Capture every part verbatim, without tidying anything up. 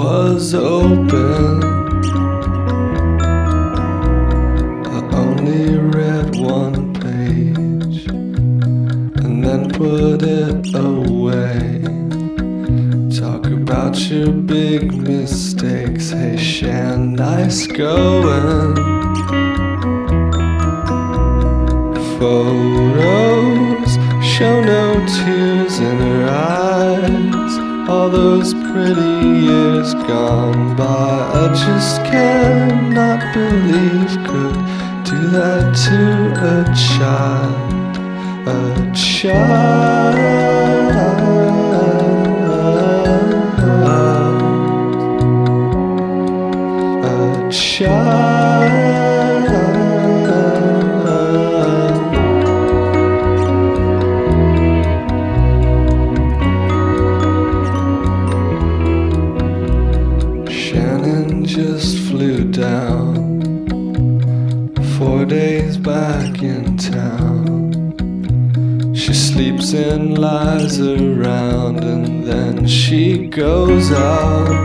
was open. I only read one page and then put it away. Talk about your big mistakes. Hey Shan, nice going. Photos show no tears in her eyes. All those pretty years gone by, I just cannot believe could do that to a child. A child. A child. Shannon just flew down, four days back in town. She sleeps and lies around, and then she goes out.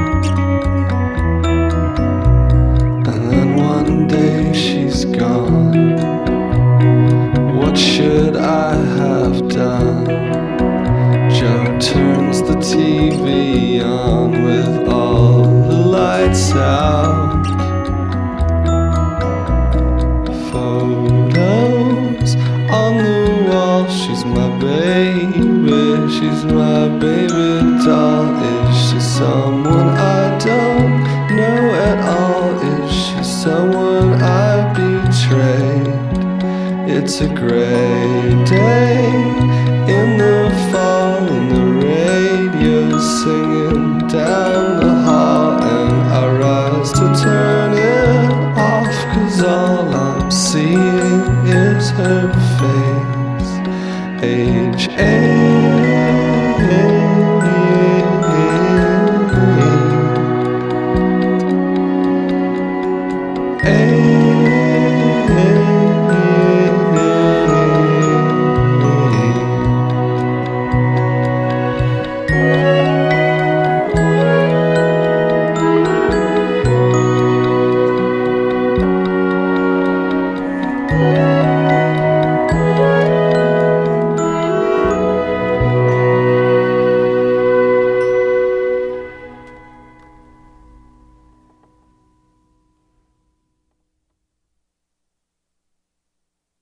And then one day she's gone. What should I have done? Joe turns the T V on with all the lights out. Photos on the wall. She's my baby, she's my baby doll. Is she someone I don't know at all? Is she someone I betrayed? It's a gray day